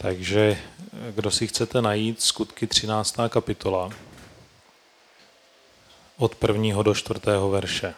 Takže kdo si chcete najít, Skutky 13. kapitola, od 1. do 4. verše.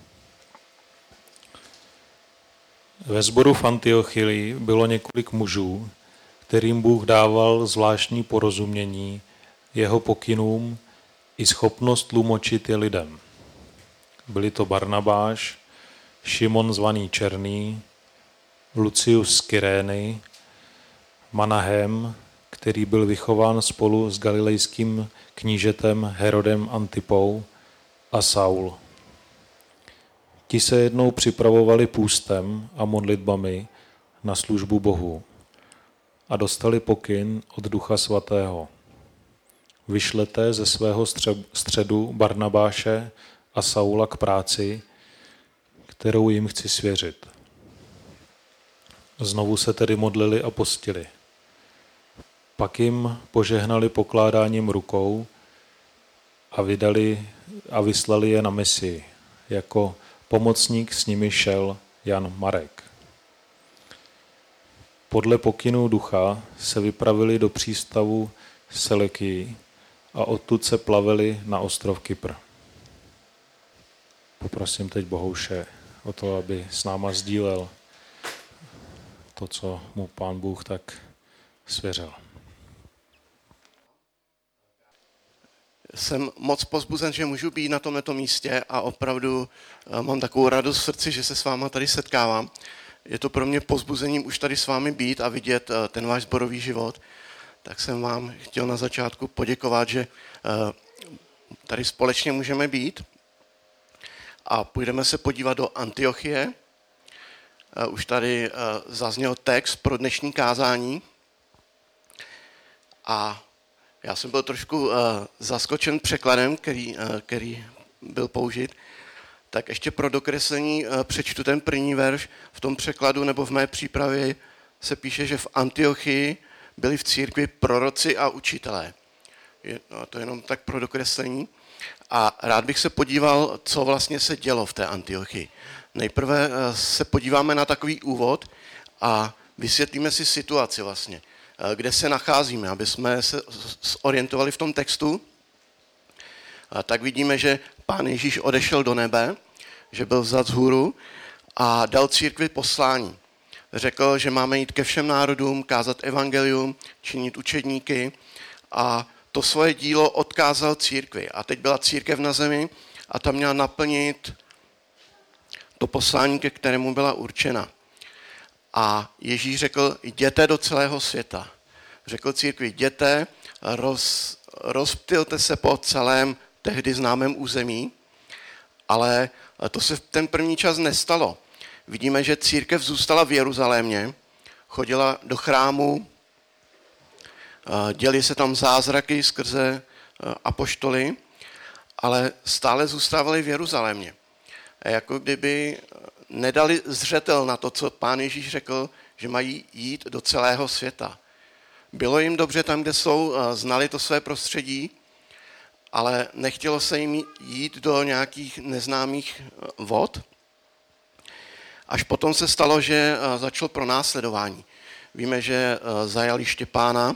Ve sboru v Antiochii bylo několik mužů, kterým Bůh dával zvláštní porozumění jeho pokynům i schopnost tlumočit je lidem. Byli to Barnabáš, Šimon zvaný Černý, Lucius z Kyrény, Manahem, který byl vychován spolu s galilejským knížetem Herodem Antipou, a Saul. Ti se jednou připravovali půstem a modlitbami na službu Bohu a dostali pokyn od Ducha Svatého. Vyšlete ze svého středu Barnabáše a Saula k práci, kterou jim chci svěřit. Znovu se tedy modlili a postili. Pak jim požehnali pokládáním rukou a vyslali je na misi. Jako pomocník s nimi šel Jan Marek. Podle pokynů Ducha se vypravili do přístavu Selekii a odtud se plavili na ostrov Kypr. Poprosím teď Bohouše o to, aby s náma sdílel to, co mu Pán Bůh tak svěřil. Jsem moc povzbuzen, že můžu být na tomto místě a opravdu mám takovou radost v srdci, že se s váma tady setkávám. Je to pro mě povzbuzením už tady s vámi být a vidět ten váš sborový život. Tak jsem vám chtěl na začátku poděkovat, že tady společně můžeme být. A půjdeme se podívat do Antiochie. Už tady zazněl text pro dnešní kázání. A já jsem byl trošku zaskočen překladem, který byl použit. Tak ještě pro dokreslení přečtu ten první verš. V tom překladu nebo v mé přípravě se píše, že v Antiochii byli v církvi proroci a učitelé. To je jenom tak pro dokreslení. A rád bych se podíval, co vlastně se dělo v té Antiochii. Nejprve se podíváme na takový úvod a vysvětlíme si situaci vlastně, kde se nacházíme, aby jsme se orientovali v tom textu. Tak vidíme, že Pán Ježíš odešel do nebe, že byl vzat vzhůru a dal církvi poslání. Řekl, že máme jít ke všem národům, kázat evangelium, činit učedníky a to svoje dílo odkázal církvi. A teď byla církev na zemi a ta měla naplnit to poslání, ke kterému byla určena. A Ježíš řekl, jděte do celého světa. Řekl církvi, jděte, rozptylte se po celém tehdy známém území, ale to se v ten první čas nestalo. Vidíme, že církev zůstala v Jeruzalémě, chodila do chrámu, děli se tam zázraky skrze apoštoly, ale stále zůstávali v Jeruzalémě. A jako kdyby nedali zřetel na to, co Pán Ježíš řekl, že mají jít do celého světa. Bylo jim dobře tam, kde jsou, znali to své prostředí, ale nechtělo se jim jít do nějakých neznámých vod. Až potom se stalo, že začalo pronásledování. Víme, že zajali Štěpána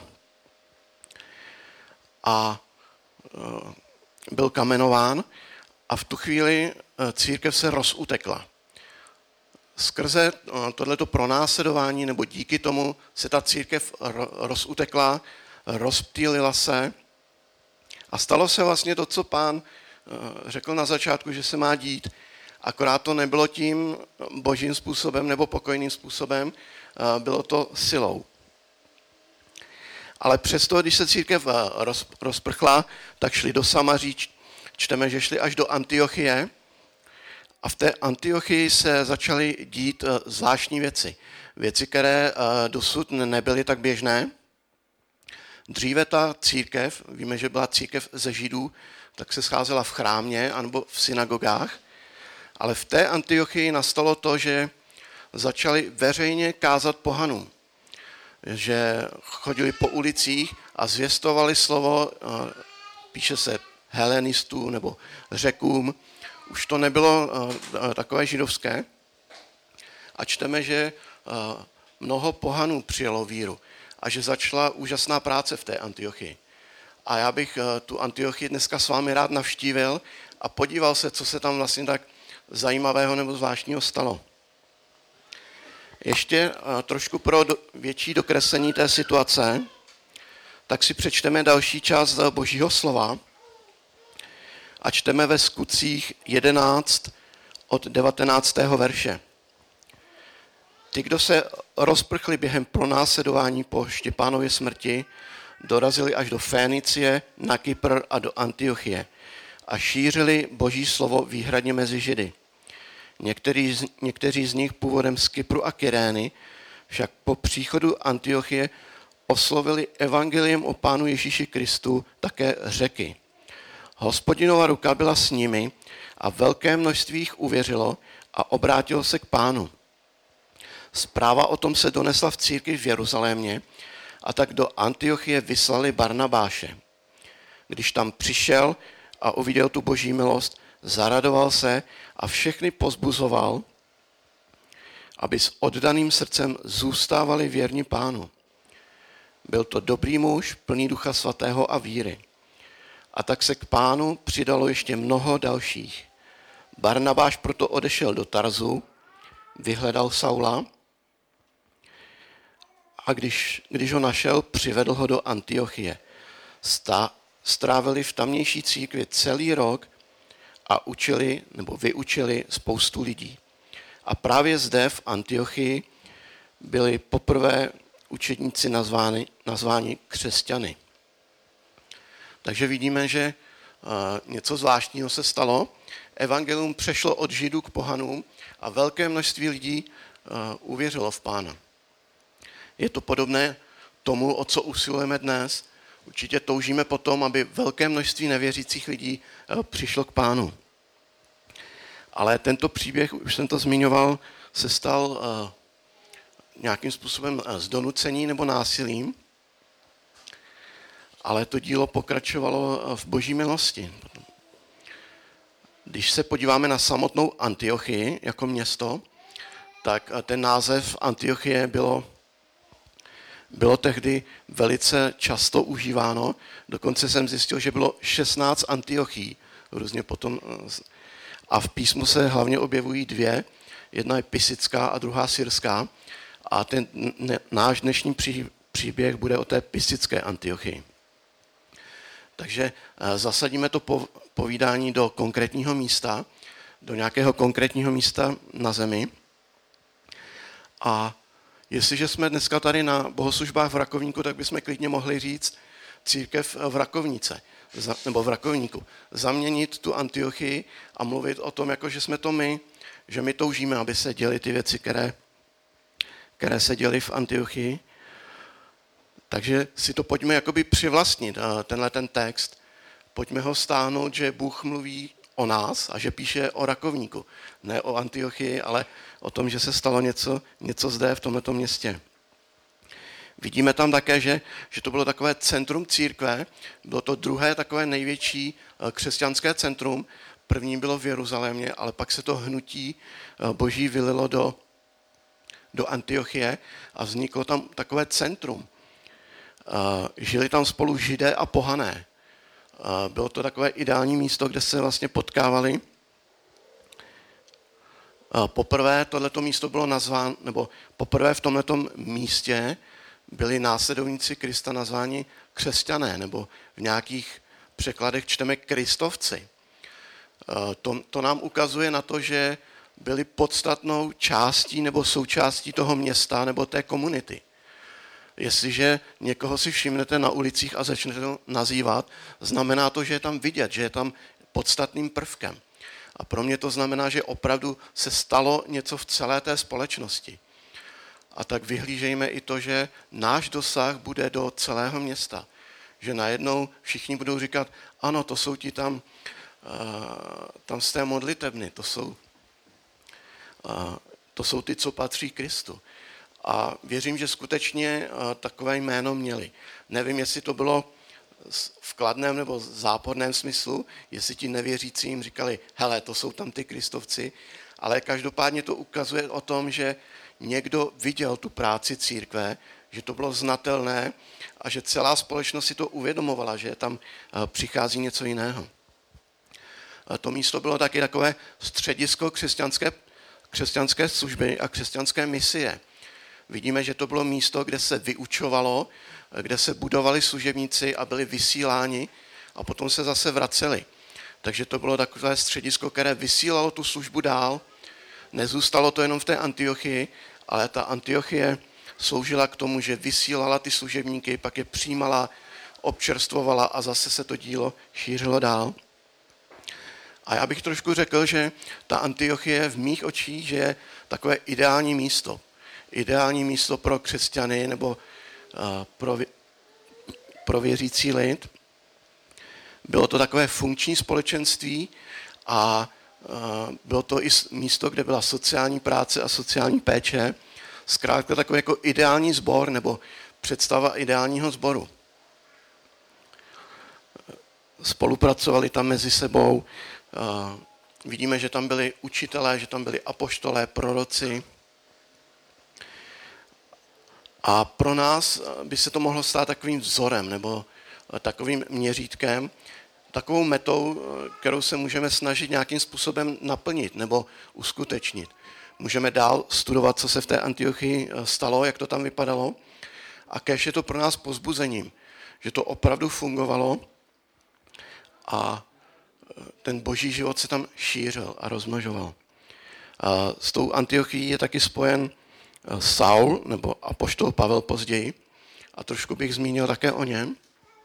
a byl kamenován a v tu chvíli církev se rozutekla. Skrze tohleto pronásledování nebo díky tomu se ta církev rozutekla, rozptýlila se a stalo se vlastně to, co Pán řekl na začátku, že se má dít. Akorát to nebylo tím božím způsobem nebo pokojným způsobem, bylo to silou. Ale přesto, když se církev rozprchla, tak šli do Samaří, čteme, že šli až do Antiochie a v té Antiochii se začaly dít zvláštní věci. Věci, které dosud nebyly tak běžné. Dříve ta církev, víme, že byla církev ze Židů, tak se scházela v chrámě anebo v synagogách, ale v té Antiochii nastalo to, že začali veřejně kázat pohanům. Že chodili po ulicích a zvěstovali slovo, píše se helenistů nebo Řekům. Už to nebylo takové židovské. A čteme, že mnoho pohanů přijalo víru. a že začala úžasná práce v té Antiochii. A já bych tu Antiochii dneska s vámi rád navštívil a podíval se, co se tam vlastně tak zajímavého nebo zvláštního stalo. Ještě trošku pro větší dokreslení té situace, tak si přečteme další část Božího slova a čteme ve Skutcích 11 od 19. verše. Ty, kdo se rozprchli během pronásledování po Štěpánově smrti, dorazili až do Fénicie, na Kypr a do Antiochie a šířili Boží slovo výhradně mezi Židy. Někteří z nich původem z Kypru a Kyrény však po příchodu Antiochie oslovili evangeliem o Pánu Ježíši Kristu také Řeky. Hospodinova ruka byla s nimi a velké množství jich uvěřilo a obrátilo se k Pánu. Zpráva o tom se donesla v církvi v Jeruzalémě a tak do Antiochie vyslali Barnabáše. Když tam přišel a uviděl tu Boží milost, zaradoval se a všechny povzbuzoval, aby s oddaným srdcem zůstávali věrni Pánu. Byl to dobrý muž, plný Ducha Svatého a víry. A tak se k Pánu přidalo ještě mnoho dalších. Barnabáš proto odešel do Tarzu, vyhledal Saula a když ho našel, přivedl ho do Antiochie. Strávili v tamnější církvi celý rok a vyučili spoustu lidí. A právě zde v Antiochii byli poprvé učedníci nazváni křesťany. Takže vidíme, že něco zvláštního se stalo. Evangelium přešlo od Židů k pohanům a velké množství lidí uvěřilo v Pána. Je to podobné tomu, o co usilujeme dnes. Určitě toužíme potom, aby velké množství nevěřících lidí přišlo k Pánu. Ale tento příběh, už jsem to zmiňoval, se stal nějakým způsobem z donucení nebo násilím, ale to dílo pokračovalo v Boží milosti. Když se podíváme na samotnou Antiochii jako město, tak ten název Antiochie bylo tehdy velice často užíváno. Dokonce jsem zjistil, že bylo 16 Antiochií. Různě potom. A v písmu se hlavně objevují dvě. Jedna je pisická a druhá syrská. A ten náš dnešní příběh bude o té pisické Antiochii. Takže zasadíme to povídání do konkrétního místa, do nějakého konkrétního místa na zemi. A jestliže jsme dneska tady na bohoslužbách v Rakovníku, tak bychom klidně mohli říct církev v Rakovnice, nebo v Rakovníku. Zaměnit tu Antiochii a mluvit o tom, jako že jsme to my, že my toužíme, aby se děly ty věci, které se děly v Antiochii. Takže si to pojďme jakoby přivlastnit, tenhle ten text. Pojďme ho stáhnout, že Bůh mluví o nás a že píše o Rakovníku. Ne o Antiochii, ale o tom, že se stalo něco zde v tomto městě. Vidíme tam také, že to bylo takové centrum církve, bylo to druhé takové největší křesťanské centrum. První bylo v Jeruzalémě, ale pak se to hnutí Boží vylilo do Antiochie a vzniklo tam takové centrum. Žili tam spolu Židé a pohané. Bylo to takové ideální místo, kde se vlastně potkávali. Poprvé tohleto místo bylo nazváno, nebo poprvé v tomhletom místě byli následovníci Krista nazváni křesťané, nebo v nějakých překladech čteme kristovci. To nám ukazuje na to, že byli podstatnou částí nebo součástí toho města nebo té komunity. Jestliže někoho si všimnete na ulicích a začnete to nazývat, znamená to, že je tam vidět, že je tam podstatným prvkem. A pro mě to znamená, že opravdu se stalo něco v celé té společnosti. A tak vyhlížejme i to, že náš dosah bude do celého města. Že najednou všichni budou říkat, ano, to jsou ti tam z té modlitebny, to jsou ty, co patří Kristu. A věřím, že skutečně takové jméno měli. Nevím, jestli to bylo v kladném nebo záporném smyslu, jestli ti nevěřící jim říkali, hele, to jsou tam ty kristovci, ale každopádně to ukazuje o tom, že někdo viděl tu práci církve, že to bylo znatelné a že celá společnost si to uvědomovala, že tam přichází něco jiného. To místo bylo taky takové středisko křesťanské služby a křesťanské misie. Vidíme, že to bylo místo, kde se vyučovalo, kde se budovali služebníci a byli vysíláni a potom se zase vraceli. Takže to bylo takové středisko, které vysílalo tu službu dál. Nezůstalo to jenom v té Antiochii, ale ta Antiochie sloužila k tomu, že vysílala ty služebníky, pak je přijímala, občerstvovala a zase se to dílo šířilo dál. A já bych trošku řekl, že ta Antiochie v mých očích, že je takové ideální místo. Ideální místo pro křesťany nebo pro věřící lid. Bylo to takové funkční společenství a bylo to i místo, kde byla sociální práce a sociální péče. Zkrátka takový jako ideální sbor nebo představa ideálního sboru. Spolupracovali tam mezi sebou. Vidíme, že tam byli učitelé, že tam byli apoštolé, proroci. A pro nás by se to mohlo stát takovým vzorem nebo takovým měřítkem, takovou metou, kterou se můžeme snažit nějakým způsobem naplnit nebo uskutečnit. Můžeme dál studovat, co se v té Antiochii stalo, jak to tam vypadalo. A kéž je to pro nás povzbuzením, že to opravdu fungovalo a ten boží život se tam šířil a rozmnožoval. A s tou Antiochií je taky spojen Saul, nebo apoštol Pavel později, a trošku bych zmínil také o něm.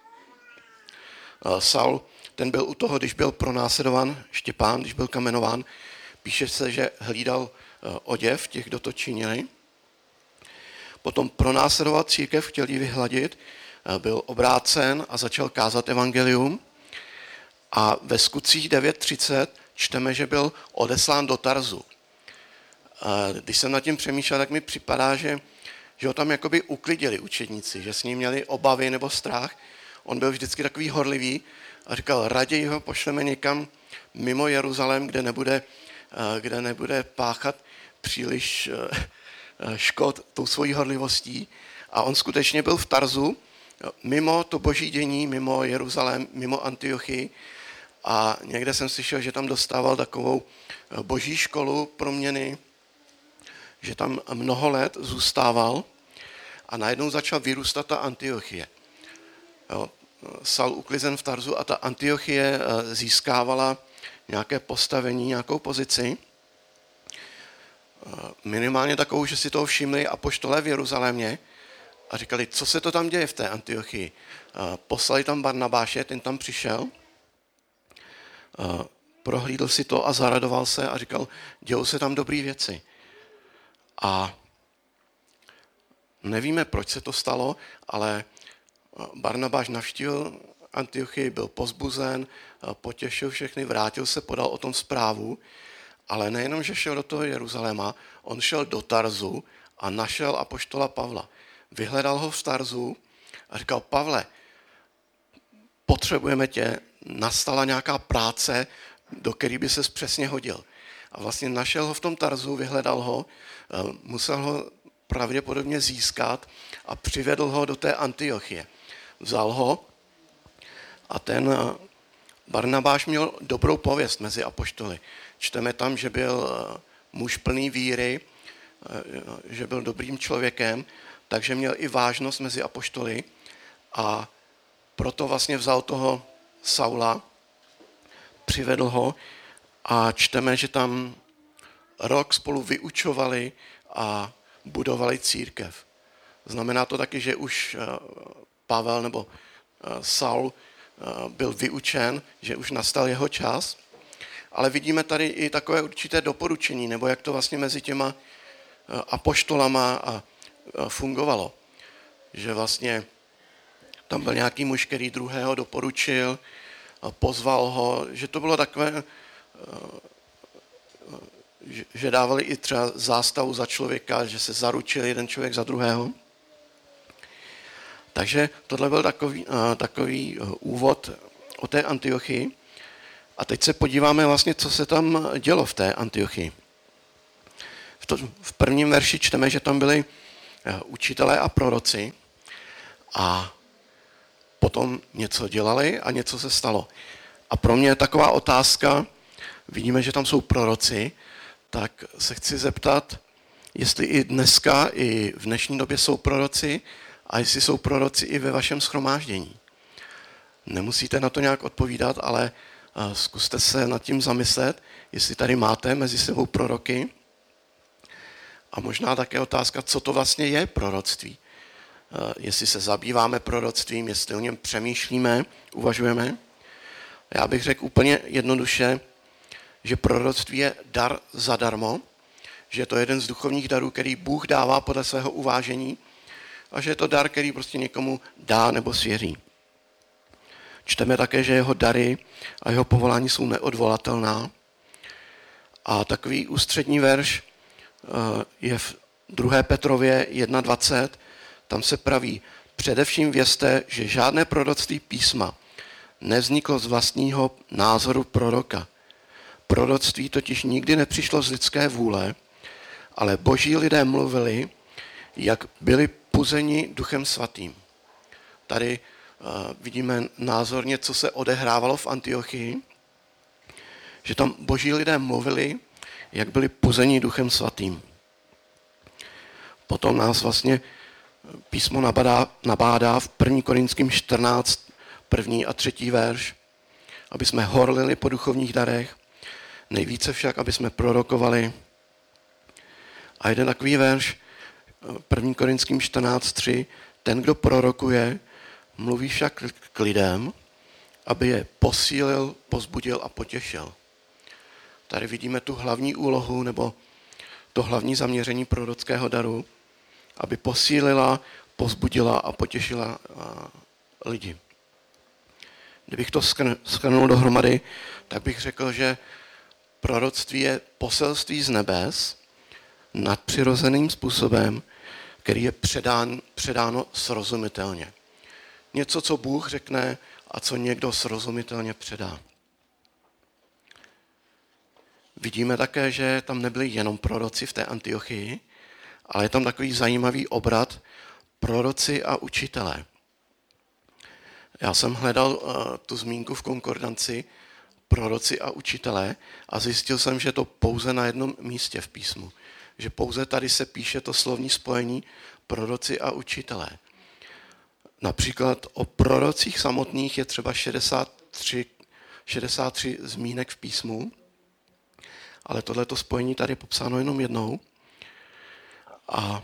Saul, ten byl u toho, když byl pronásledován Štěpán, když byl kamenován, píše se, že hlídal oděv těch, kdo to činili. Potom pronásledoval církev, chtěl ji vyhladit, byl obrácen a začal kázat evangelium. A ve Skutcích 9.30 čteme, že byl odeslán do Tarzu. Když jsem nad tím přemýšlel, tak mi připadá, že ho tam jakoby uklidili učedníci, že s ním měli obavy nebo strach. On byl vždycky takový horlivý a říkal, raději ho pošleme někam mimo Jeruzalém, kde nebude páchat příliš škod tou svojí horlivostí. A on skutečně byl v Tarzu, mimo to boží dění, mimo Jeruzalém, mimo Antiochii. A někde jsem slyšel, že tam dostával takovou boží školu proměny, že tam mnoho let zůstával a najednou začal vyrůstat ta Antiochie. Jo, Saul uklizen v Tarzu a ta Antiochie získávala nějaké postavení, nějakou pozici. Minimálně takovou, že si toho všimli apoštolé v Jeruzalémě a říkali, co se to tam děje v té Antiochii. Poslali tam Barnabáše, ten tam přišel, prohlídl si to a zaradoval se a říkal, dějou se tam dobré věci. A nevíme, proč se to stalo, ale Barnabáš navštívil Antiochii, byl povzbuzen, potěšil všechny, vrátil se, podal o tom zprávu, ale nejenom, že šel do toho Jeruzaléma, on šel do Tarzu a našel apoštola Pavla. Vyhledal ho v Tarzu a říkal, Pavle, potřebujeme tě, nastala nějaká práce, do které by ses přesně hodil. A vlastně našel ho v tom Tarzu, vyhledal ho, musel ho pravděpodobně získat a přivedl ho do té Antiochie. Vzal ho a ten Barnabáš měl dobrou pověst mezi apoštoly. Čteme tam, že byl muž plný víry, že byl dobrým člověkem, takže měl i vážnost mezi apoštoly a proto vlastně vzal toho Saula, přivedl ho a čteme, že tam rok spolu vyučovali a budovali církev. Znamená to taky, že už Pavel nebo Saul byl vyučen, že už nastal jeho čas, ale vidíme tady i takové určité doporučení, nebo jak to vlastně mezi těma apoštolama fungovalo. Že vlastně tam byl nějaký muž, který druhého doporučil, pozval ho, že to bylo takové, že dávali i třeba zástavu za člověka, že se zaručil jeden člověk za druhého. Takže tohle byl takový úvod o té Antiochii. A teď se podíváme vlastně, co se tam dělo v té Antiochii. V prvním verši čteme, že tam byli učitelé a proroci a potom něco dělali a něco se stalo. A pro mě je taková otázka, vidíme, že tam jsou proroci, tak se chci zeptat, jestli i dneska, i v dnešní době jsou proroci a jestli jsou proroci i ve vašem shromáždění. Nemusíte na to nějak odpovídat, ale zkuste se nad tím zamyslet, jestli tady máte mezi sebou proroky. A možná také otázka, co to vlastně je proroctví. Jestli se zabýváme proroctvím, jestli o něm přemýšlíme, uvažujeme. Já bych řekl úplně jednoduše, že proroctví je dar zadarmo, že je to jeden z duchovních darů, který Bůh dává podle svého uvážení a že je to dar, který prostě někomu dá nebo svěří. Čteme také, že jeho dary a jeho povolání jsou neodvolatelná. A takový ústřední verš je v 2. Petrově 1.20, tam se praví, především vězte, že žádné proroctví písma nevzniklo z vlastního názoru proroka. Proroctví totiž nikdy nepřišlo z lidské vůle, ale boží lidé mluvili, jak byli puzeni Duchem Svatým. Tady vidíme názorně, co se odehrávalo v Antiochii, že tam boží lidé mluvili, jak byli puzeni Duchem Svatým. Potom nás vlastně písmo nabádá v 1. Korinským 14, 1. a 3. verš, aby jsme horlili po duchovních darech, nejvíce však, aby jsme prorokovali. A jeden takový verš, 1. Korinským 14, 3, ten, kdo prorokuje, mluví však k lidem, aby je posílil, povzbudil a potěšil. Tady vidíme tu hlavní úlohu nebo to hlavní zaměření prorockého daru, aby posílila, povzbudila a potěšila lidi. Kdybych to shrnul dohromady, tak bych řekl, že proroctví je poselství z nebes nadpřirozeným způsobem, který je předáno srozumitelně. Něco, co Bůh řekne a co někdo srozumitelně předá. Vidíme také, že tam nebyli jenom proroci v té Antiochii, ale je tam takový zajímavý obrat proroci a učitelé. Já jsem hledal tu zmínku v konkordanci proroci a učitelé a zjistil jsem, že je to pouze na jednom místě v písmu. Že pouze tady se píše to slovní spojení proroci a učitelé. Například o prorocích samotných je třeba 63 zmínek v písmu, ale tohleto spojení tady je popsáno jenom jednou. A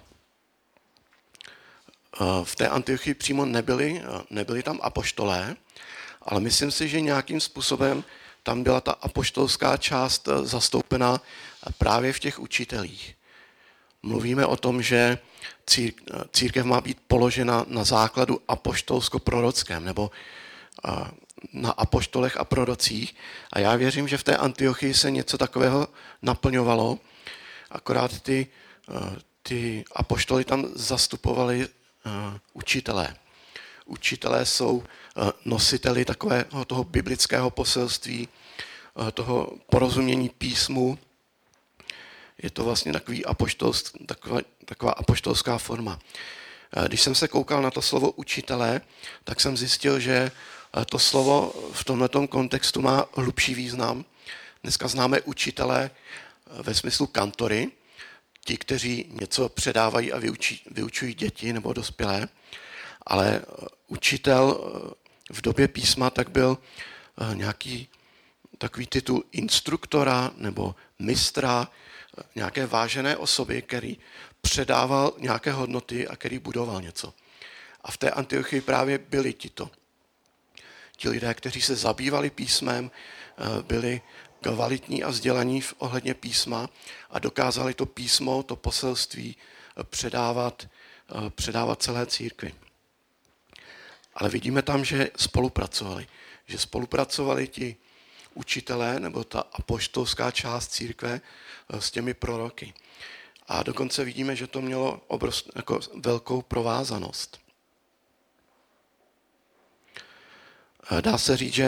v té Antiochii přímo nebyli tam apoštolé, ale myslím si, že nějakým způsobem tam byla ta apoštolská část zastoupená právě v těch učitelích. Mluvíme o tom, že církev má být položena na základu apoštolsko-prorockém, nebo na apoštolech a prorocích. A já věřím, že v té Antiochii se něco takového naplňovalo, akorát ty apoštoly tam zastupovali učitelé. Učitelé jsou nositeli takového toho biblického poselství, toho porozumění písmu. Je to vlastně taková apoštolská forma. Když jsem se koukal na to slovo učitelé, tak jsem zjistil, že to slovo v tomto kontextu má hlubší význam. Dneska známe učitele ve smyslu kantory, ti, kteří něco předávají a vyučují děti nebo dospělé, ale učitel v době písma tak byl nějaký takový titul instruktora nebo mistra, nějaké vážené osoby, který předával nějaké hodnoty a který budoval něco. A v té Antiochii právě byli ti lidé, kteří se zabývali písmem, byli kvalitní a vzdělaní ohledně písma a dokázali to písmo, to poselství předávat celé církvi. Ale vidíme tam, že spolupracovali ti učitelé nebo ta apoštolská část církve s těmi proroky. A dokonce vidíme, že to mělo jako velkou provázanost. Dá se říct, že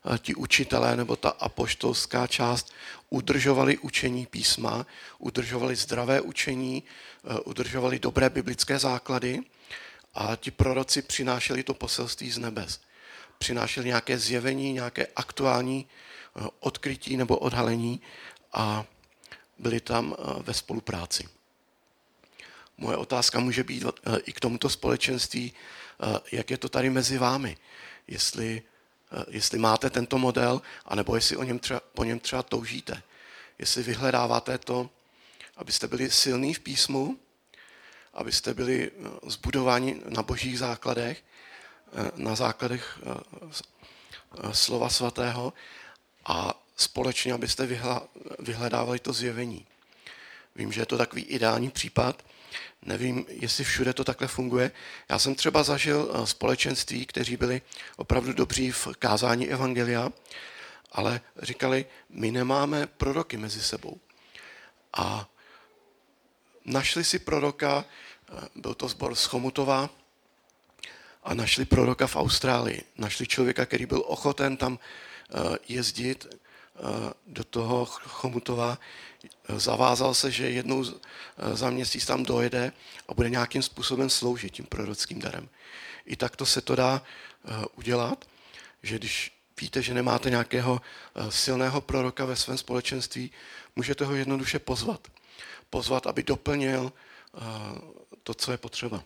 ti učitelé nebo ta apoštolská část udržovali učení písma, udržovali zdravé učení, udržovali dobré biblické základy a ti proroci přinášeli to poselství z nebes. Přinášeli nějaké zjevení, nějaké aktuální odkrytí nebo odhalení a byli tam ve spolupráci. Moje otázka může být i k tomuto společenství, jak je to tady mezi vámi. Jestli máte tento model, anebo jestli po něm třeba toužíte. Jestli vyhledáváte to, abyste byli silní v písmu, abyste byli zbudováni na božích základech, na základech slova svatého a společně, abyste vyhledávali to zjevení. Vím, že je to takový ideální případ. Nevím, jestli všude to takhle funguje. Já jsem třeba zažil společenství, kteří byli opravdu dobří v kázání evangelia, ale říkali, my nemáme proroky mezi sebou. A našli si proroka, byl to sbor z Chomutova, a našli proroka v Austrálii. Našli člověka, který byl ochoten tam jezdit do toho Chomutova, zavázal se, že jednou za měsíc tam dojede a bude nějakým způsobem sloužit tím prorockým darem. I takto se to dá udělat, že když víte, že nemáte nějakého silného proroka ve svém společenství, můžete ho jednoduše pozvat. Pozvat, aby doplnil to, co je potřeba.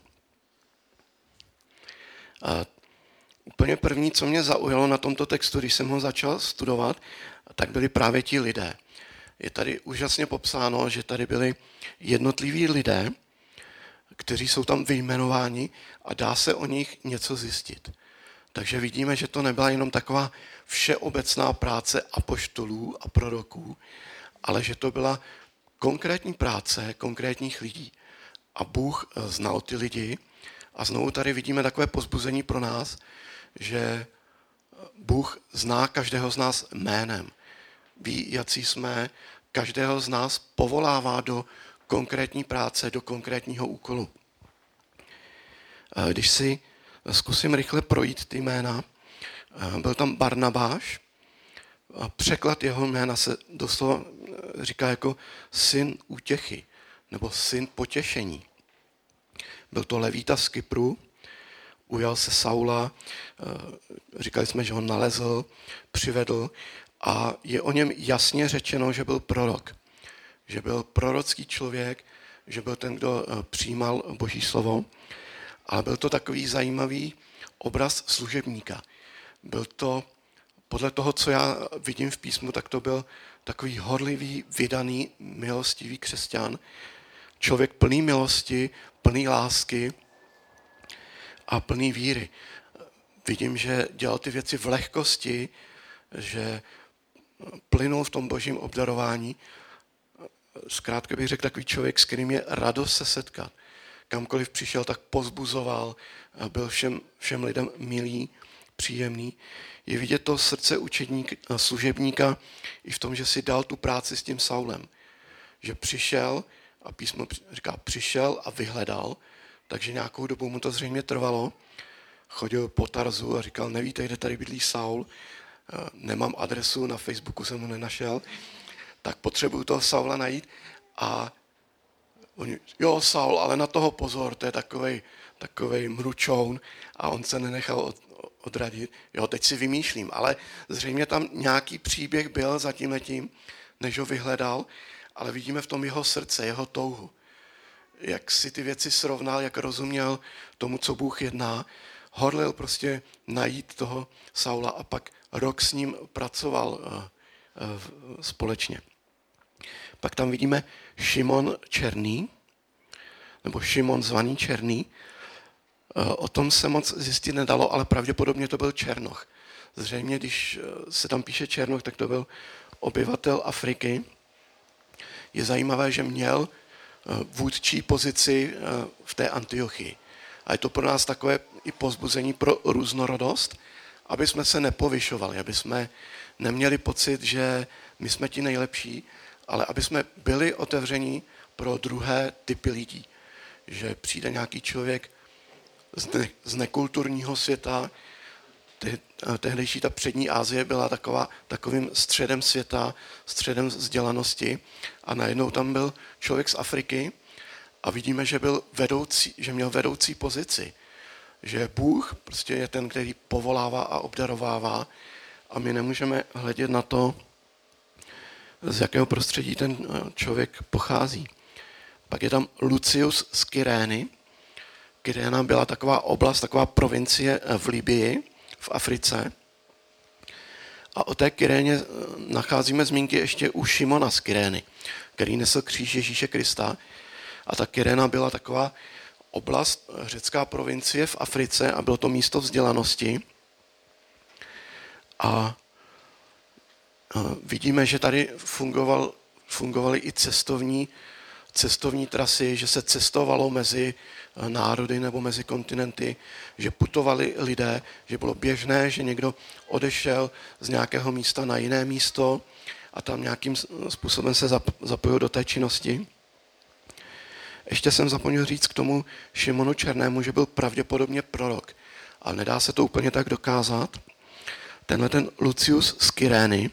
Úplně první, co mě zaujalo na tomto textu, když jsem ho začal studovat, tak byli právě ti lidé. Je tady úžasně popsáno, že tady byli jednotliví lidé, kteří jsou tam vyjmenováni a dá se o nich něco zjistit. Takže vidíme, že to nebyla jenom taková všeobecná práce apoštolů a proroků, ale že to byla konkrétní práce konkrétních lidí. A Bůh znal ty lidi a znovu tady vidíme takové povzbuzení pro nás, že Bůh zná každého z nás jménem. Ví, jací jsme, každého z nás povolává do konkrétní práce, do konkrétního úkolu. Když si zkusím rychle projít ty jména, byl tam Barnabáš, překlad jeho jména se doslova říká jako syn útěchy, nebo syn potěšení. Byl to Levita z Kypru, ujal se Saula, říkali jsme, že ho nalezl, přivedl a je o něm jasně řečeno, že byl prorok. Že byl prorocký člověk, že byl ten, kdo přijímal Boží slovo, ale byl to takový zajímavý obraz služebníka. Byl to, podle toho, co já vidím v písmu, tak to byl takový horlivý, vydaný, milostivý křesťan, člověk plný milosti, plný lásky a plný víry. Vidím, že dělal ty věci v lehkosti, že plynul v tom božím obdarování. Zkrátka bych řekl, takový člověk, s kterým je radost se setkat. Kamkoliv přišel, tak pozbuzoval, byl všem lidem milý, příjemný. Je vidět to srdce služebníka i v tom, že si dal tu práci s tím Saulem. Že přišel, a písmo říká, přišel a vyhledal, takže nějakou dobu mu to zřejmě trvalo. Chodil po Tarzu a říkal, nevíte, kde tady bydlí Saul, nemám adresu, na Facebooku jsem ho nenašel, tak potřebuju toho Saula najít. A oni, jo, Saul, ale na toho pozor, to je takovej mručoun a on se nenechal odradit. Jo, teď si vymýšlím, ale zřejmě tam nějaký příběh byl za tímhletím, než ho vyhledal, ale vidíme v tom jeho srdce, jeho touhu. Jak si ty věci srovnal, jak rozuměl tomu, co Bůh jedná, hodlil prostě najít toho Saula a pak rok s ním pracoval společně. Pak tam vidíme Šimon Černý, nebo Šimon zvaný Černý. O tom se moc zjistit nedalo, ale pravděpodobně to byl Černoch. Zřejmě, když se tam píše Černoch, tak to byl obyvatel Afriky. Je zajímavé, že měl vůdčí pozici v té Antiochii. A je to pro nás takové i povzbuzení pro různorodost, aby jsme se nepovyšovali, aby jsme neměli pocit, že my jsme ti nejlepší, ale aby jsme byli otevření pro druhé typy lidí. Že přijde nějaký člověk z nekulturního světa, Tehdejší ta přední Asie byla takovým středem světa, středem vzdělanosti a najednou tam byl člověk z Afriky a vidíme, že měl vedoucí pozici. Že Bůh prostě je ten, který povolává a obdarovává a my nemůžeme hledět na to, z jakého prostředí ten člověk pochází. Pak je tam Lucius z Kyrény. Kyréna byla taková oblast, taková provincie v Libii, v Africe. A o té Kyréně nacházíme zmínky ještě u Šimona z Kyrény, který nesl kříž Ježíše Krista. A ta Kyréna byla taková oblast, řecká provincie v Africe a bylo to místo vzdělanosti. A vidíme, že tady fungovaly i cestovní trasy, že se cestovalo mezi národy nebo mezi kontinenty, že putovali lidé, že bylo běžné, že někdo odešel z nějakého místa na jiné místo a tam nějakým způsobem se zapojil do té činnosti. Ještě jsem zapomněl říct k tomu Šimonu Černému, že byl pravděpodobně prorok, ale nedá se to úplně tak dokázat. Tenhle ten Lucius z Kyrény,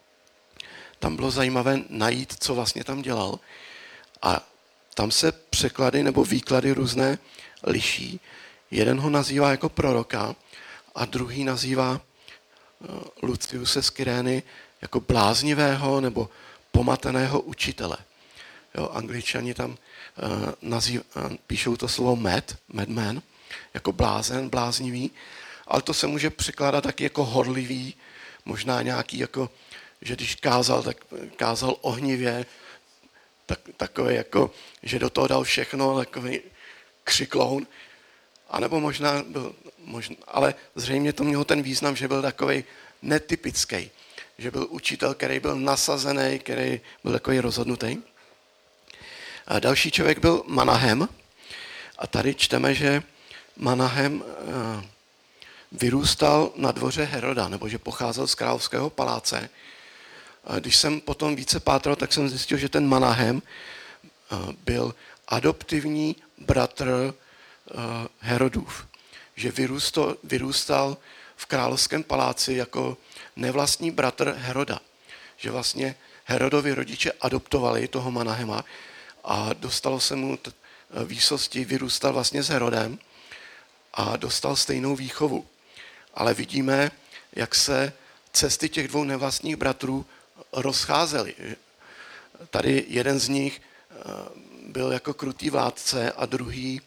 tam bylo zajímavé najít, co vlastně tam dělal. A tam se překlady nebo výklady různé liší. Jeden ho nazývá jako proroka a druhý nazývá Luciuse z Kyrény jako bláznivého nebo pomateného učitele. Jo, Angličani tam píšou to slovo madman, jako blázen, bláznivý, ale to se může překládat taky jako horlivý, možná nějaký jako, že když kázal, tak kázal ohnivě, takové jako, že do toho dal všechno, takový křikloun, anebo možná byl, ale zřejmě to mělo ten význam, že byl takový netypický, že byl učitel, který byl nasazený, který byl takový rozhodnutý. A další člověk byl Manahem a tady čteme, že Manahem vyrůstal na dvoře Heroda, nebo že pocházel z královského paláce. A když jsem potom více pátral, tak jsem zjistil, že ten Manahem byl adoptivní bratr Herodův. Že vyrůstal v královském paláci jako nevlastní bratr Heroda. Že vlastně Herodovi rodiče adoptovali toho Manahema a dostalo se mu výsosti, vyrůstal vlastně s Herodem a dostal stejnou výchovu. Ale vidíme, jak se cesty těch dvou nevlastních bratrů rozcházely. Tady jeden z nich byl jako krutý vládce a druhý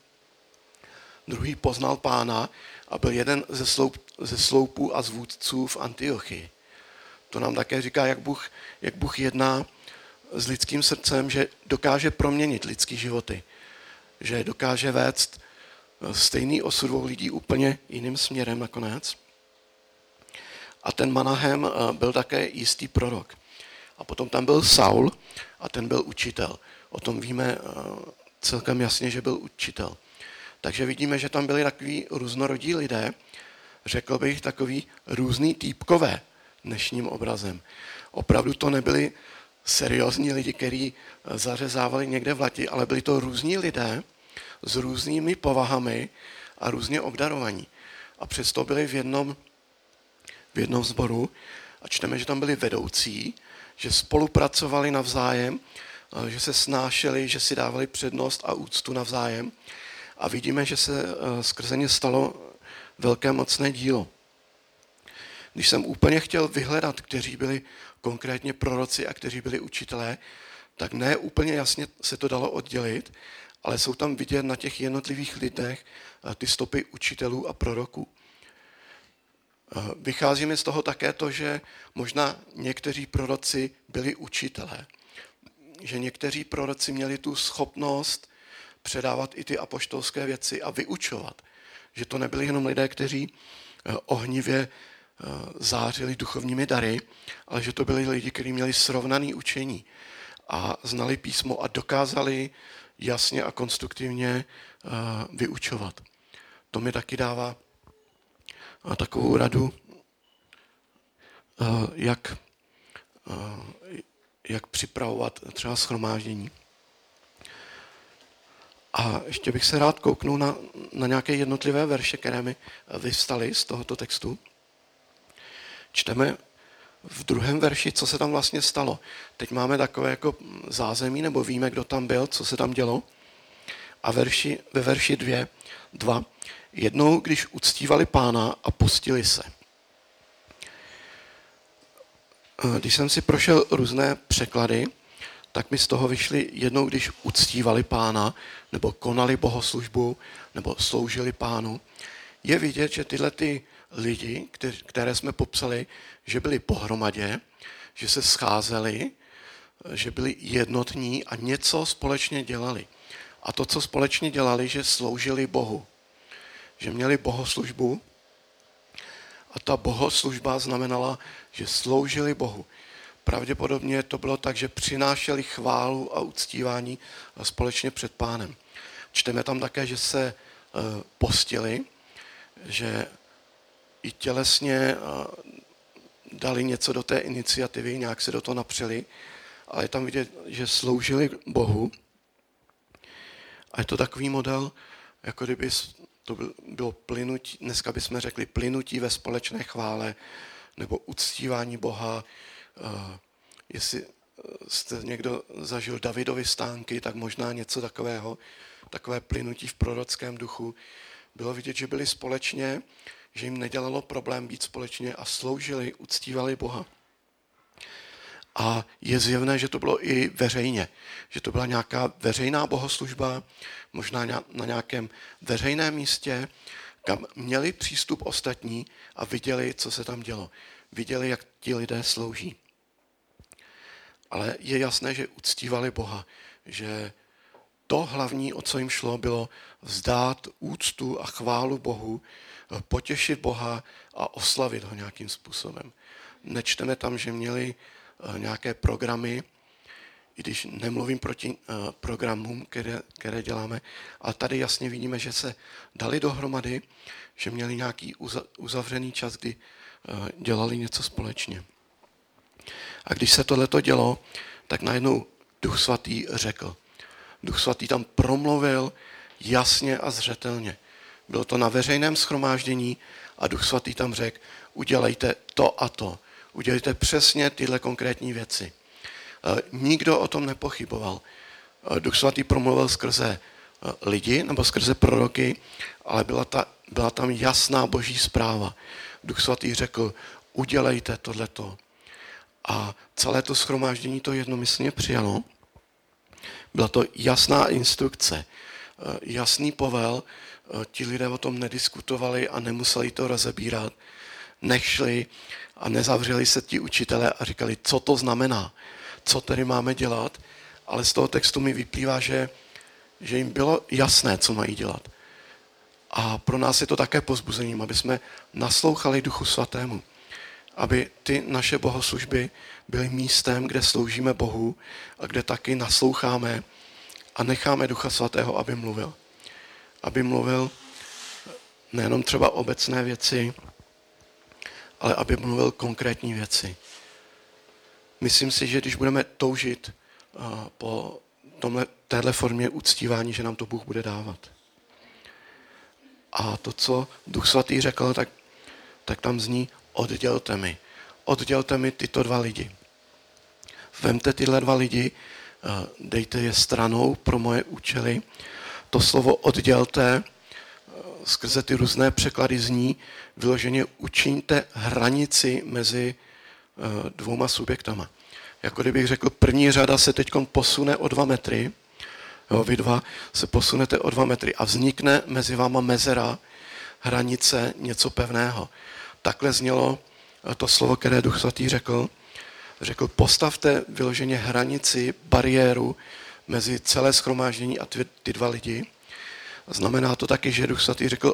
poznal Pána a byl jeden ze sloupů a z vůdců v Antiochii. To nám také říká, jak Bůh jedná s lidským srdcem, že dokáže proměnit lidský životy. Že dokáže vést stejný osud dvou lidí úplně jiným směrem nakonec. A ten Manahem byl také jistý prorok. A potom tam byl Saul a ten byl učitel. O tom víme celkem jasně, že byl učitel. Takže vidíme, že tam byli takový různorodí lidé, řekl bych takový různý týpkové dnešním obrazem. Opravdu to nebyli seriózní lidi, kteří zařezávali někde v lati, ale byli to různí lidé s různými povahami a různě obdarovaní. A přesto byli v jednom sboru a čteme, že tam byli vedoucí, že spolupracovali navzájem, že se snášeli, že si dávali přednost a úctu navzájem. A vidíme, že se skrze ně stalo velké mocné dílo. Když jsem úplně chtěl vyhledat, kteří byli konkrétně proroci a kteří byli učitelé, tak ne úplně jasně se to dalo oddělit, ale jsou tam vidět na těch jednotlivých lidech ty stopy učitelů a proroků. Vycházíme z toho také to, že možná někteří proroci byli učitelé. Že někteří proroci měli tu schopnost předávat i ty apoštolské věci a vyučovat. Že to nebyli jenom lidé, kteří ohnivě zářili duchovními dary, ale že to byli lidi, kteří měli srovnané učení a znali písmo a dokázali jasně a konstruktivně vyučovat. To mi taky dává takovou radu, jak připravovat třeba shromáždění. A ještě bych se rád kouknul na nějaké jednotlivé verše, které mi vyvstaly z tohoto textu. Čteme v 2. verši, co se tam vlastně stalo. Teď máme takové jako zázemí, nebo víme, kdo tam byl, co se tam dělo. A ve verši 2. Jednou, když uctívali Pána a postili se. Když jsem si prošel různé překlady, tak mi z toho vyšly jednou, když uctívali Pána, nebo konali bohoslužbu, nebo sloužili Pánu. Je vidět, že tyhle ty lidi, které jsme popsali, že byli pohromadě, že se scházeli, že byli jednotní a něco společně dělali. A to, co společně dělali, že sloužili Bohu. Že měli bohoslužbu a ta bohoslužba znamenala, že sloužili Bohu. Pravděpodobně to bylo tak, že přinášeli chválu a uctívání společně před Pánem. Čteme tam také, že se postili, že i tělesně dali něco do té iniciativy, nějak se do toho napřeli, ale je tam vidět, že sloužili Bohu. A je to takový model, jako kdyby to bylo plynutí, dneska bychom řekli plynutí ve společné chvále, nebo uctívání Boha. Jestli jste někdo zažil Davidovy stánky, tak možná něco takového, takové plynutí v prorockém duchu. Bylo vidět, že byli společně, že jim nedělalo problém být společně a sloužili, uctívali Boha. A je zjevné, že to bylo i veřejně, že to byla nějaká veřejná bohoslužba, možná na nějakém veřejném místě, kam měli přístup ostatní a viděli, co se tam dělo. Viděli, jak ti lidé slouží. Ale je jasné, že uctívali Boha, že to hlavní, o co jim šlo, bylo vzdát úctu a chválu Bohu, potěšit Boha a oslavit ho nějakým způsobem. Nečteme tam, že měli nějaké programy, i když nemluvím proti programům, které děláme, ale tady jasně vidíme, že se dali dohromady, že měli nějaký uzavřený čas, kdy dělali něco společně. A když se tohleto dělo, tak najednou Duch Svatý řekl. Duch Svatý tam promluvil jasně a zřetelně. Bylo to na veřejném shromáždění a Duch Svatý tam řekl, udělejte to a to. Udělejte přesně tyhle konkrétní věci. Nikdo o tom nepochyboval. Duch Svatý promluvil skrze lidi nebo skrze proroky, ale byla tam jasná boží zpráva. Duch Svatý řekl, udělejte tohleto. A celé to shromáždění to jednomyslně přijalo. Byla to jasná instrukce, jasný povel, ti lidé o tom nediskutovali a nemuseli to rozebírat. Nešli a nezavřeli se ti učitelé a říkali, co to znamená, co tedy máme dělat, ale z toho textu mi vyplývá, že jim bylo jasné, co mají dělat. A pro nás je to také povzbuzením, aby jsme naslouchali Duchu Svatému, aby ty naše bohoslužby byly místem, kde sloužíme Bohu a kde taky nasloucháme a necháme Ducha Svatého, aby mluvil. Aby mluvil nejenom třeba obecné věci, ale aby mluvil konkrétní věci. Myslím si, že když budeme toužit po téhle formě uctívání, že nám to Bůh bude dávat. A to, co Duch Svatý řekl, tak tam zní, oddělte mi tyto dva lidi. Vemte tyhle dva lidi, dejte je stranou pro moje účely. To slovo oddělte skrze ty různé překlady zní vyloženě učiňte hranici mezi dvouma subjektama. Jako kdybych řekl, první řada se teď posune o 2 metry, jo, vy dva se posunete o 2 metry a vznikne mezi váma mezera, hranice, něco pevného. Takhle znělo to slovo, které Duch Svatý řekl. Řekl, postavte vyloženě hranici, bariéru mezi celé shromáždění a ty dva lidi. Znamená to taky, že Duch Svatý řekl,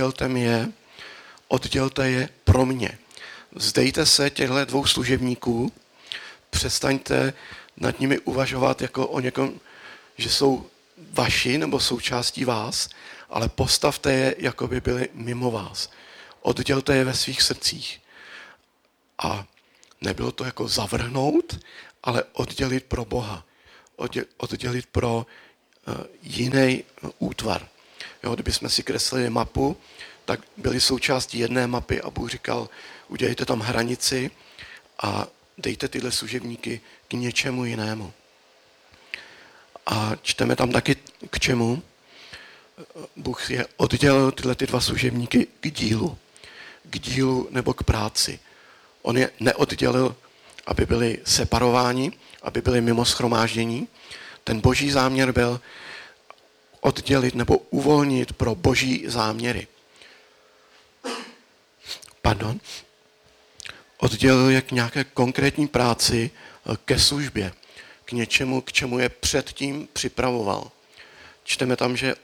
oddělte je pro mě. Vzdejte se těchto 2 služebníků, přestaňte nad nimi uvažovat jako o někom, že jsou vaši nebo součástí vás, ale postavte je, jako by byli mimo vás. Oddělte je ve svých srdcích. A nebylo to jako zavrhnout, ale oddělit pro Boha. Oddělit pro jiný útvar. Jo, kdybychom si kreslili mapu, tak byly součástí jedné mapy a Bůh říkal, udělejte tam hranici a dejte tyhle služebníky k něčemu jinému. A čteme tam taky k čemu. Bůh je oddělil tyhle dva služebníky k dílu nebo k práci. On je neoddělil, aby byli separováni, aby byli mimo shromáždění. Ten boží záměr byl oddělit nebo uvolnit pro boží záměry. Oddělil je k nějaké konkrétní práci, ke službě, k něčemu, k čemu je předtím připravoval. Čteme tam, že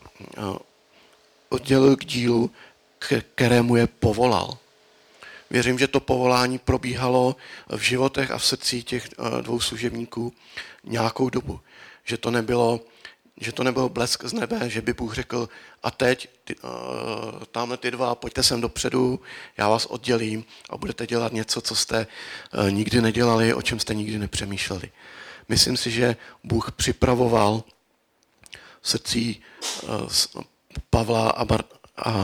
oddělil k dílu, k kterému je povolal. Věřím, že to povolání probíhalo v životech a v srdcích těch dvou služebníků nějakou dobu. Že to nebylo blesk z nebe, že by Bůh řekl, a teď tamhle ty dva, pojďte sem dopředu, já vás oddělím a budete dělat něco, co jste nikdy nedělali, o čem jste nikdy nepřemýšleli. Myslím si, že Bůh připravoval srdcí Pavla a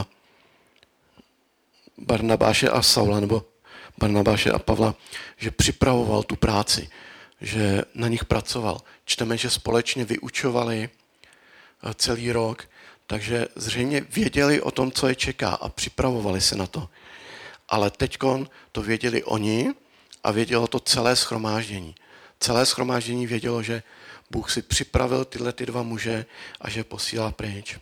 Barnabáše a Saula, nebo Barnabáše a Pavla, že připravoval tu práci, že na nich pracoval. Čteme, že společně vyučovali celý rok, takže zřejmě věděli o tom, co je čeká a připravovali se na to. Ale teďkon to věděli oni a vědělo to celé shromáždění. Celé shromáždění vědělo, že Bůh si připravil tyhle ty dva muže a že posílá pryč.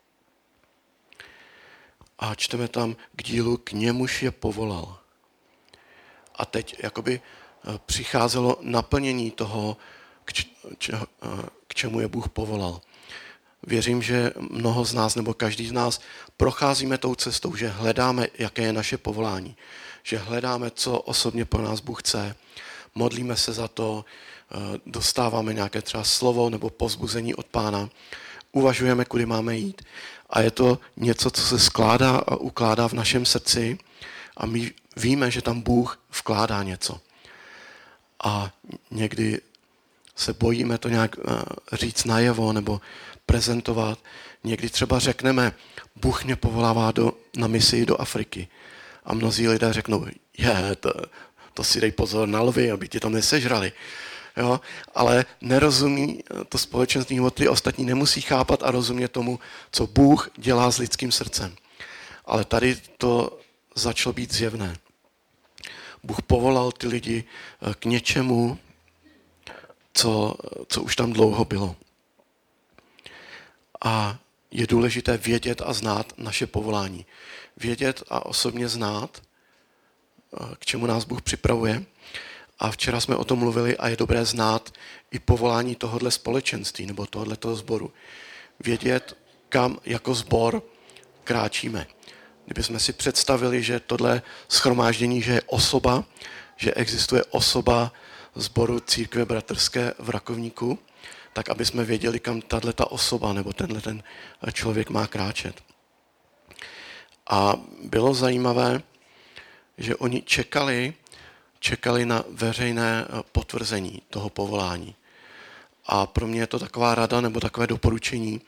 A čteme tam k dílu, k němuž je povolal. A teď jakoby přicházelo naplnění toho, k čemu je Bůh povolal. Věřím, že mnoho z nás, nebo každý z nás, procházíme tou cestou, že hledáme, jaké je naše povolání. Že hledáme, co osobně pro nás Bůh chce. Modlíme se za to, dostáváme nějaké třeba slovo nebo povzbuzení od Pána. Uvažujeme, kudy máme jít. A je to něco, co se skládá a ukládá v našem srdci a my víme, že tam Bůh vkládá něco. A někdy se bojíme to nějak říct najevo nebo prezentovat. Někdy třeba řekneme, Bůh mě povolává na misi do Afriky. A mnozí lidé řeknou, to si dej pozor na lvy, aby ti tam nesežrali. Jo? Ale nerozumí to společenství, nebo ty ostatní nemusí chápat a rozumět tomu, co Bůh dělá s lidským srdcem. Ale tady to začalo být zjevné. Bůh povolal ty lidi k něčemu, co už tam dlouho bylo. A je důležité vědět a znát naše povolání. Vědět a osobně znát, k čemu nás Bůh připravuje. A včera jsme o tom mluvili a je dobré znát i povolání tohohle společenství nebo tohoto sboru. Vědět, kam jako sbor kráčíme. Kdybychom si představili, že tohle shromáždění, že je osoba, že existuje osoba sboru Církve bratrské v Rakovníku, tak aby jsme věděli, kam tato osoba nebo ten člověk má kráčet. A bylo zajímavé, že oni čekali na veřejné potvrzení toho povolání. A pro mě je to taková rada nebo takové doporučení,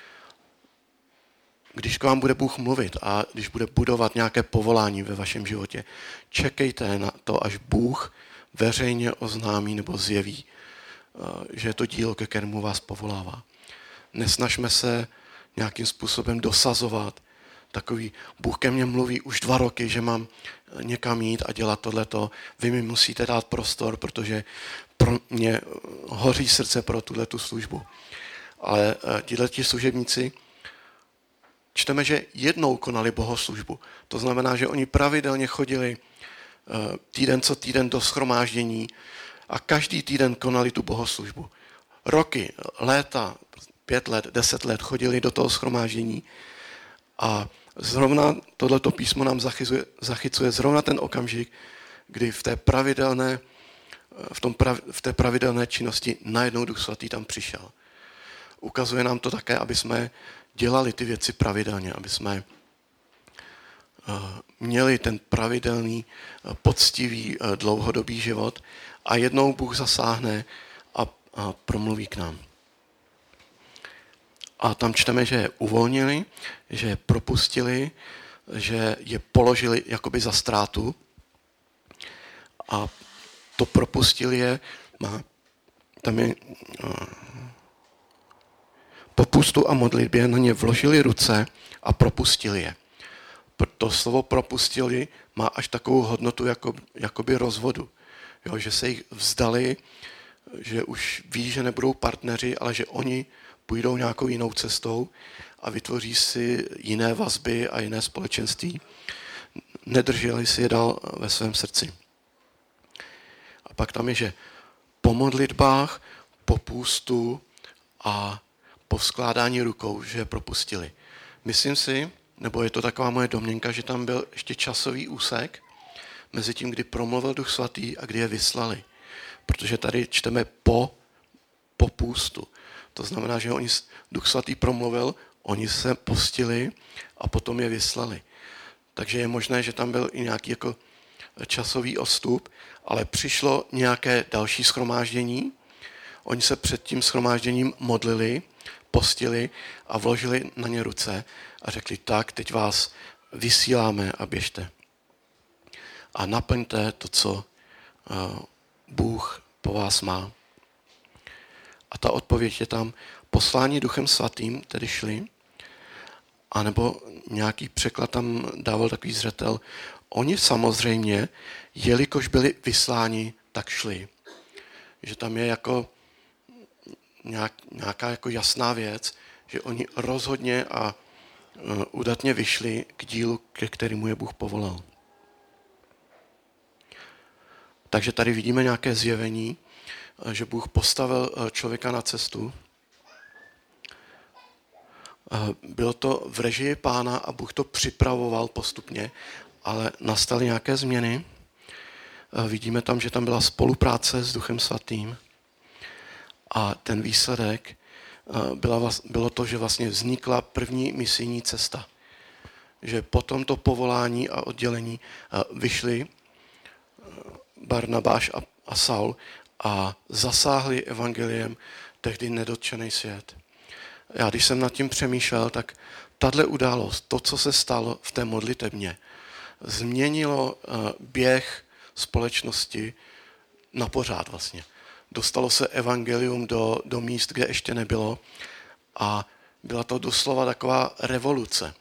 když k vám bude Bůh mluvit a když bude budovat nějaké povolání ve vašem životě, čekejte na to, až Bůh veřejně oznámí nebo zjeví, že je to dílo, ke kterému vás povolává. Nesnažme se nějakým způsobem dosazovat. Takový, Bůh ke mně mluví už 2 roky, že mám někam jít a dělat tohleto. Vy mi musíte dát prostor, protože pro mě hoří srdce pro tuhletu službu. Ale tihleti služebníci, čteme, že jednou konali bohoslužbu. To znamená, že oni pravidelně chodili týden co týden do shromáždění a každý týden konali tu bohoslužbu. Roky, léta, 5 let, 10 let chodili do toho shromáždění a zrovna tohleto písmo nám zachycuje zrovna ten okamžik, kdy v té pravidelné činnosti najednou Duch Svatý tam přišel. Ukazuje nám to také, aby jsme dělali ty věci pravidelně, aby jsme měli ten pravidelný, poctivý, dlouhodobý život a jednou Bůh zasáhne a promluví k nám. A tam čteme, že je uvolnili, že je propustili že je položili jakoby za ztrátu a to propustili je, tam je po půstu a modlitbě na ně vložili ruce a propustili je. To slovo propustili má až takovou hodnotu jakoby rozvodu. Jo, že se jich vzdali, že už ví, že nebudou partneři, ale že oni půjdou nějakou jinou cestou a vytvoří si jiné vazby a jiné společenství. Nedrželi si je dál ve svém srdci. A pak tam je, že po modlitbách, po půstu a po vzkládání rukou, že je propustili. Myslím si, nebo je to taková moje domněnka, že tam byl ještě časový úsek mezi tím, kdy promluvil Duch Svatý a kdy je vyslali. Protože tady čteme po půstu. To znamená, že Duch Svatý promluvil, oni se postili a potom je vyslali. Takže je možné, že tam byl i nějaký jako časový odstup, ale přišlo nějaké další shromáždění. Oni se před tím shromážděním modlili, postili a vložili na ně ruce a řekli, tak, teď vás vysíláme a běžte. A naplňte to, co Bůh po vás má. A ta odpověď je tam, poslání Duchem Svatým, tedy šli, anebo nějaký překlad tam dával takový zřetel, oni samozřejmě, jelikož byli vysláni, tak šli. Že tam je jako nějaká jako jasná věc, že oni rozhodně a udatně vyšli k dílu, ke kterému je Bůh povolal. Takže tady vidíme nějaké zjevení, že Bůh postavil člověka na cestu. Bylo to v režii Pána a Bůh to připravoval postupně, ale nastaly nějaké změny. Vidíme tam, že tam byla spolupráce s Duchem Svatým a ten výsledek bylo to, že vlastně vznikla první misijní cesta. Že po tomto povolání a oddělení vyšli Barnabáš a Saul a zasáhli evangeliem tehdy nedotčený svět. Já když jsem nad tím přemýšlel, tak tahle událost, to, co se stalo v té modlitebně, změnilo běh společnosti na pořád vlastně. Dostalo se evangelium do míst, kde ještě nebylo a byla to doslova taková revoluce.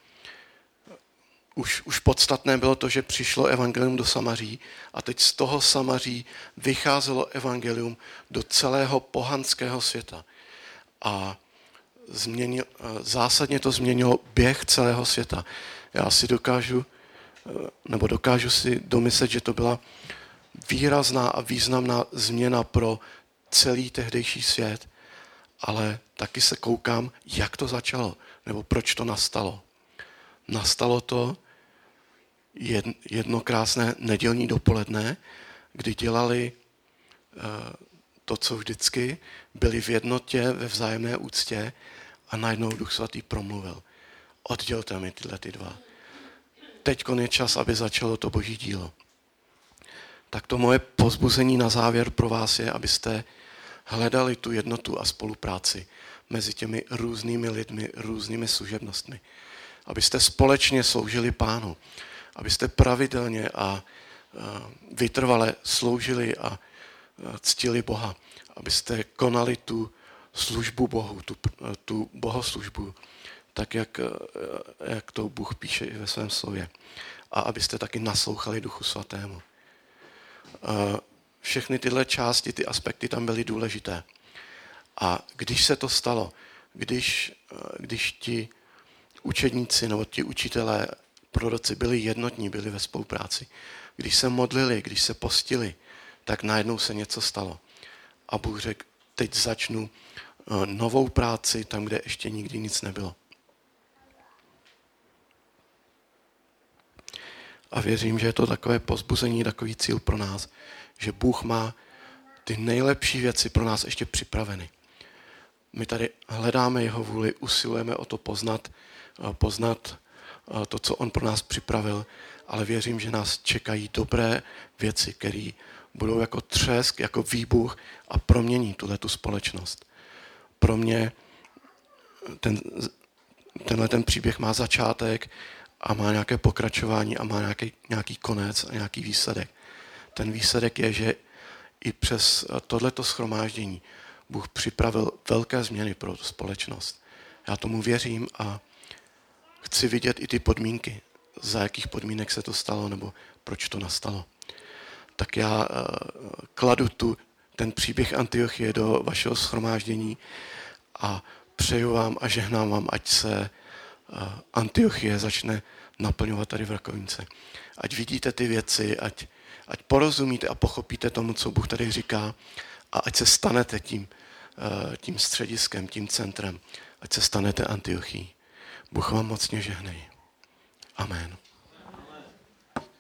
Už podstatné bylo to, že přišlo evangelium do Samaří a teď z toho Samaří vycházelo evangelium do celého pohanského světa. A zásadně to změnilo běh celého světa. Já si dokážu si domyslet, že to byla výrazná a významná změna pro celý tehdejší svět, ale taky se koukám, jak to začalo, nebo proč to nastalo. Nastalo to jedno krásné nedělní dopoledne, kdy dělali to, co vždycky, byli v jednotě, ve vzájemné úctě a najednou Duch Svatý promluvil. Oddělte mi tyhle dva. Teď je čas, aby začalo to Boží dílo. Tak to moje povzbuzení na závěr pro vás je, abyste hledali tu jednotu a spolupráci mezi těmi různými lidmi, různými služebnostmi. Abyste společně sloužili Pánu. Abyste pravidelně a vytrvale sloužili a ctili Boha. Abyste konali tu službu Bohu, tu bohoslužbu, tak jak to Bůh píše i ve svém slově. A abyste taky naslouchali Duchu Svatému. Všechny tyhle části, ty aspekty tam byly důležité. A když se to stalo, když ti učedníci nebo ti učitelé, proroci byli jednotní, byli ve spolupráci, když se modlili, když se postili, tak najednou se něco stalo. A Bůh řekl, teď začnu novou práci tam, kde ještě nikdy nic nebylo. A věřím, že je to takové povzbuzení, takový cíl pro nás, že Bůh má ty nejlepší věci pro nás ještě připraveny. My tady hledáme jeho vůli, usilujeme o to poznat to, co on pro nás připravil, ale věřím, že nás čekají dobré věci, které budou jako třesk, jako výbuch a promění tuhletu společnost. Pro mě tenhle příběh má začátek a má nějaké pokračování a má nějaký konec a nějaký výsledek. Ten výsledek je, že i přes tohleto shromáždění Bůh připravil velké změny pro společnost. Já tomu věřím a chci vidět i ty podmínky, za jakých podmínek se to stalo nebo proč to nastalo. Tak já kladu ten příběh Antiochie do vašeho shromáždění a přeju vám a žehnám vám, ať se Antiochie začne naplňovat tady v Rakovnici. Ať vidíte ty věci, ať porozumíte a pochopíte tomu, co Bůh tady říká a ať se stanete tím střediskem, tím centrem. Ať se stanete Antiochií. Bůh vám mocně žehnej. Amen.